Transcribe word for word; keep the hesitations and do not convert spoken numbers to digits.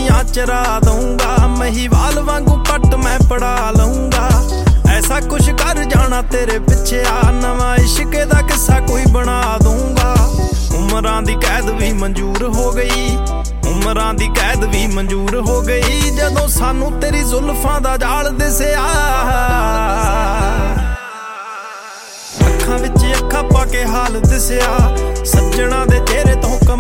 खुशियां चरा दूंगा, महिवाल वांगू पट मैं पड़ा लूंगा। ऐसा कुछ कर जाना तेरे पिछे आ, नवा इश्क दा किस्सा कोई बना दूंगा। उमरां दी कैद भी मंजूर हो गई, उमरां दी कैद भी मंजूर हो गई, जदों सानू तेरी जुल्फां दा जाल दिसिया। अखां विच अखां पा के हाल दिसिया, सज्जणा दे चेहरे तो